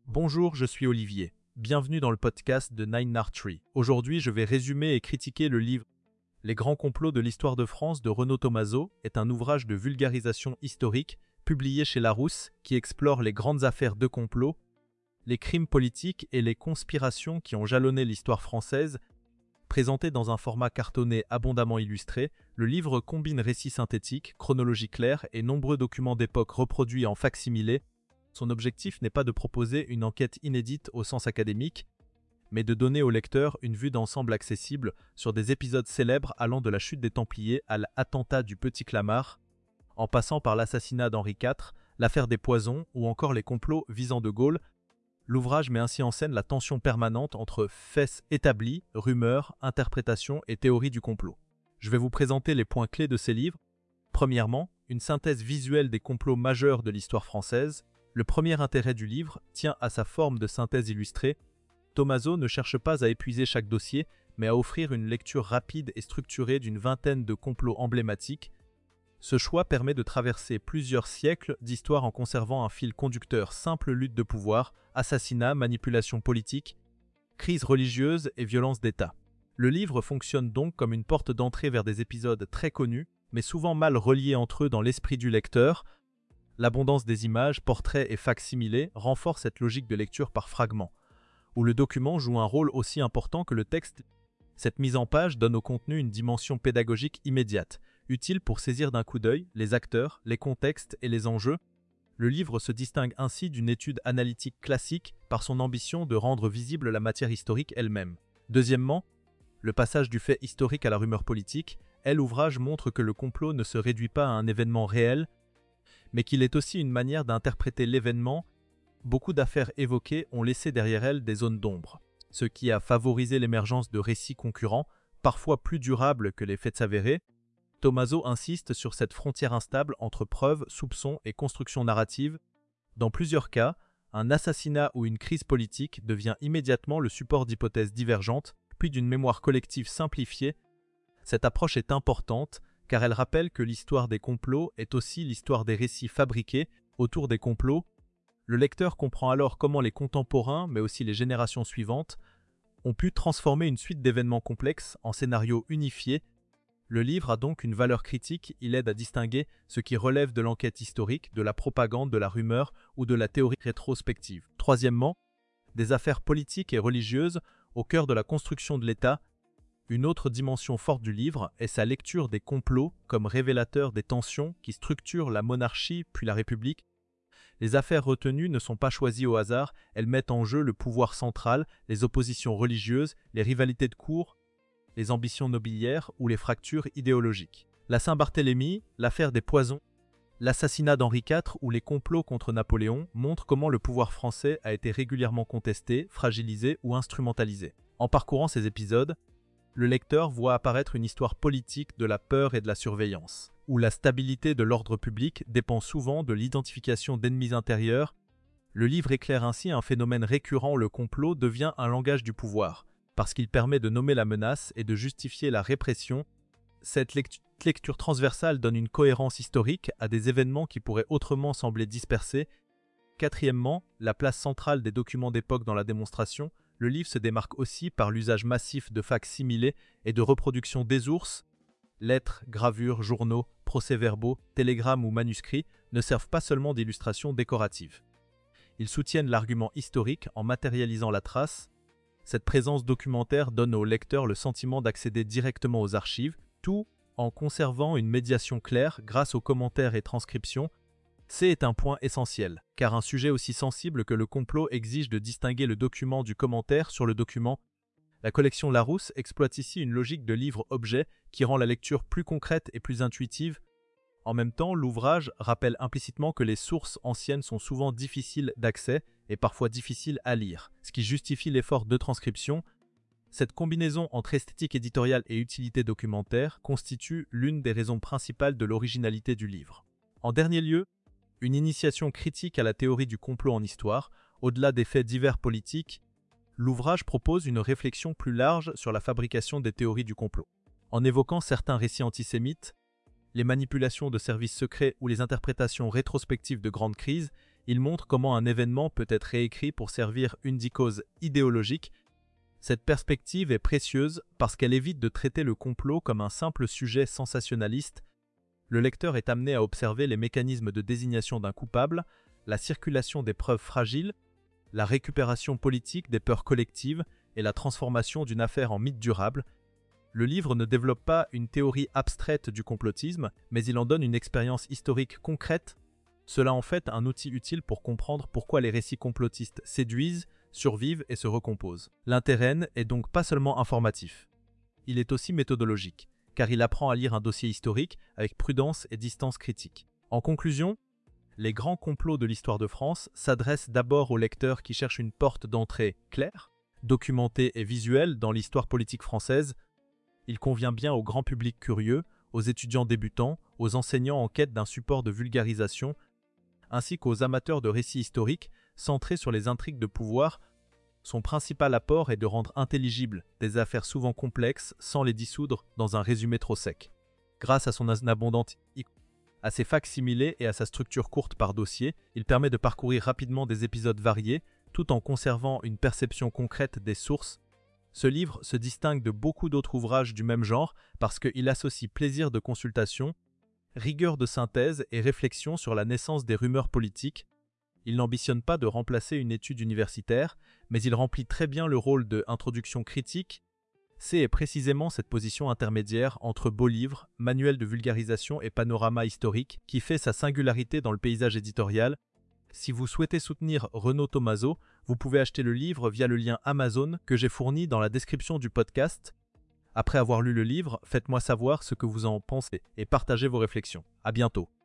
Bonjour, je suis Olivier. Bienvenue dans le podcast de Nine Tree. Aujourd'hui, je vais résumer et critiquer le livre Les grands complots de l'histoire de France de Renaud Thomazeau est un ouvrage de vulgarisation historique publié chez Larousse qui explore les grandes affaires de complot, les crimes politiques et les conspirations qui ont jalonné l'histoire française. Présenté dans un format cartonné abondamment illustré, le livre combine récits synthétiques, chronologie claire et nombreux documents d'époque reproduits en fac-similé. Son objectif n'est pas de proposer une enquête inédite au sens académique, mais de donner au lecteur une vue d'ensemble accessible sur des épisodes célèbres allant de la chute des Templiers à l'attentat du Petit Clamart, en passant par l'assassinat d'Henri IV, l'affaire des poisons ou encore les complots visant De Gaulle. L'ouvrage met ainsi en scène la tension permanente entre faits établis, rumeurs, interprétations et théories du complot. Je vais vous présenter les points clés de ces livres. Premièrement, une synthèse visuelle des complots majeurs de l'histoire française. Le premier intérêt du livre tient à sa forme de synthèse illustrée. Thomazeau ne cherche pas à épuiser chaque dossier, mais à offrir une lecture rapide et structurée d'une vingtaine de complots emblématiques. Ce choix permet de traverser plusieurs siècles d'histoire en conservant un fil conducteur: simple lutte de pouvoir, assassinat, manipulation politique, crise religieuse et violence d'État. Le livre fonctionne donc comme une porte d'entrée vers des épisodes très connus, mais souvent mal reliés entre eux dans l'esprit du lecteur. L'abondance des images, portraits et fac-similés renforce cette logique de lecture par fragments, où le document joue un rôle aussi important que le texte. Cette mise en page donne au contenu une dimension pédagogique immédiate, utile pour saisir d'un coup d'œil les acteurs, les contextes et les enjeux. Le livre se distingue ainsi d'une étude analytique classique par son ambition de rendre visible la matière historique elle-même. Deuxièmement, le passage du fait historique à la rumeur politique. L'ouvrage montre que le complot ne se réduit pas à un événement réel, mais qu'il est aussi une manière d'interpréter l'événement. Beaucoup d'affaires évoquées ont laissé derrière elles des zones d'ombre, ce qui a favorisé l'émergence de récits concurrents, parfois plus durables que les faits avérés. Thomazeau insiste sur cette frontière instable entre preuves, soupçons et construction narrative. Dans plusieurs cas, un assassinat ou une crise politique devient immédiatement le support d'hypothèses divergentes, puis d'une mémoire collective simplifiée. Cette approche est importante, car elle rappelle que l'histoire des complots est aussi l'histoire des récits fabriqués autour des complots. Le lecteur comprend alors comment les contemporains, mais aussi les générations suivantes, ont pu transformer une suite d'événements complexes en scénarios unifiés. Le livre a donc une valeur critique, il aide à distinguer ce qui relève de l'enquête historique, de la propagande, de la rumeur ou de la théorie rétrospective. Troisièmement, des affaires politiques et religieuses au cœur de la construction de l'État. Une autre dimension forte du livre est sa lecture des complots comme révélateur des tensions qui structurent la monarchie puis la République. Les affaires retenues ne sont pas choisies au hasard, elles mettent en jeu le pouvoir central, les oppositions religieuses, les rivalités de cour, les ambitions nobiliaires ou les fractures idéologiques. La Saint-Barthélemy, l'affaire des poisons, l'assassinat d'Henri IV ou les complots contre Napoléon montrent comment le pouvoir français a été régulièrement contesté, fragilisé ou instrumentalisé. En parcourant ces épisodes, le lecteur voit apparaître une histoire politique de la peur et de la surveillance, où la stabilité de l'ordre public dépend souvent de l'identification d'ennemis intérieurs. Le livre éclaire ainsi un phénomène récurrent: le complot devient un langage du pouvoir, parce qu'il permet de nommer la menace et de justifier la répression. Cette lecture transversale donne une cohérence historique à des événements qui pourraient autrement sembler dispersés. Quatrièmement, la place centrale des documents d'époque dans la démonstration. Le livre se démarque aussi par l'usage massif de fac-similés et de reproductions des sources. Lettres, gravures, journaux, procès-verbaux, télégrammes ou manuscrits ne servent pas seulement d'illustration décorative. Ils soutiennent l'argument historique en matérialisant la trace. Cette présence documentaire donne au lecteur le sentiment d'accéder directement aux archives, tout en conservant une médiation claire grâce aux commentaires et transcriptions. C'est un point essentiel, car un sujet aussi sensible que le complot exige de distinguer le document du commentaire sur le document. La collection Larousse exploite ici une logique de livre-objet qui rend la lecture plus concrète et plus intuitive. En même temps, l'ouvrage rappelle implicitement que les sources anciennes sont souvent difficiles d'accès et parfois difficiles à lire, ce qui justifie l'effort de transcription. Cette combinaison entre esthétique éditoriale et utilité documentaire constitue l'une des raisons principales de l'originalité du livre. En dernier lieu, une initiation critique à la théorie du complot en histoire. Au-delà des faits divers politiques, l'ouvrage propose une réflexion plus large sur la fabrication des théories du complot. En évoquant certains récits antisémites, les manipulations de services secrets ou les interprétations rétrospectives de grandes crises, Il montre comment un événement peut être réécrit pour servir une cause idéologique. Cette perspective est précieuse parce qu'elle évite de traiter le complot comme un simple sujet sensationnaliste. Le lecteur est amené à observer les mécanismes de désignation d'un coupable, la circulation des preuves fragiles, la récupération politique des peurs collectives et la transformation d'une affaire en mythe durable. Le livre ne développe pas une théorie abstraite du complotisme, mais il en donne une expérience historique concrète. Cela en fait un outil utile pour comprendre pourquoi les récits complotistes séduisent, survivent et se recomposent. L'intérêt est donc pas seulement informatif. Il est aussi méthodologique, car il apprend à lire un dossier historique avec prudence et distance critique. En conclusion, les grands complots de l'histoire de France s'adressent d'abord aux lecteurs qui cherchent une porte d'entrée claire, documentée et visuelle dans l'histoire politique française. Il convient bien au grand public curieux, aux étudiants débutants, aux enseignants en quête d'un support de vulgarisation, ainsi qu'aux amateurs de récits historiques centrés sur les intrigues de pouvoir. Son principal apport est de rendre intelligibles des affaires souvent complexes sans les dissoudre dans un résumé trop sec. Grâce à son abondante à ses facsimilés et à sa structure courte par dossier, il permet de parcourir rapidement des épisodes variés, tout en conservant une perception concrète des sources. Ce livre se distingue de beaucoup d'autres ouvrages du même genre parce qu'il associe plaisir de consultation, rigueur de synthèse et réflexion sur la naissance des rumeurs politiques. Il n'ambitionne pas de remplacer une étude universitaire, mais il remplit très bien le rôle de introduction critique. C'est précisément cette position intermédiaire entre beau livre, manuel de vulgarisation et panorama historique qui fait sa singularité dans le paysage éditorial. Si vous souhaitez soutenir Renaud Thomazeau, vous pouvez acheter le livre via le lien Amazon que j'ai fourni dans la description du podcast. Après avoir lu le livre, faites-moi savoir ce que vous en pensez et partagez vos réflexions. À bientôt.